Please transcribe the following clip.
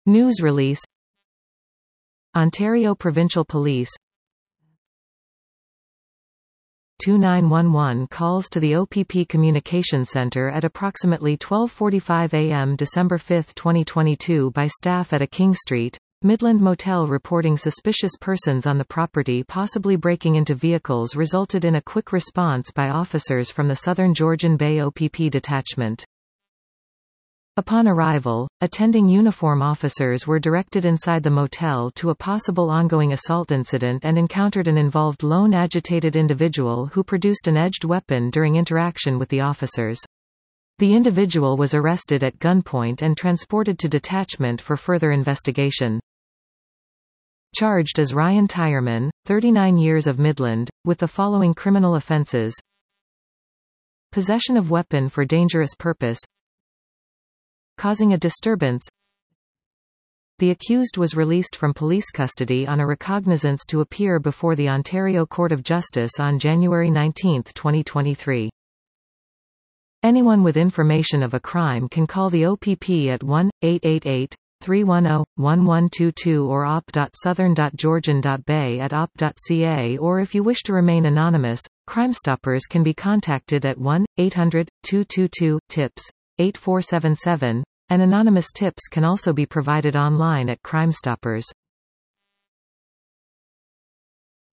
News release. Ontario Provincial Police. 2911 calls to the OPP Communication Centre at approximately 12:45 a.m. December 5, 2022 by staff at a King Street, Midland motel reporting suspicious persons on the property possibly breaking into vehicles resulted in a quick response by officers from the Southern Georgian Bay OPP detachment. Upon arrival, attending uniform officers were directed inside the motel to a possible ongoing assault incident and encountered an involved lone agitated individual who produced an edged weapon during interaction with the officers. The individual was arrested at gunpoint and transported to detachment for further investigation. Charged as Ryan Tyerman, 39 years of Midland, with the following criminal offences: possession of weapon for dangerous purpose, causing a disturbance. The accused was released from police custody on a recognizance to appear before the Ontario Court of Justice on January 19, 2023. Anyone with information of a crime can call the OPP at 1-888-310-1122 or op.southern.georgian.bay@op.ca, or if you wish to remain anonymous, Crime Stoppers can be contacted at 1-800-222-TIPS 8477, and anonymous tips can also be provided online at Crime Stoppers.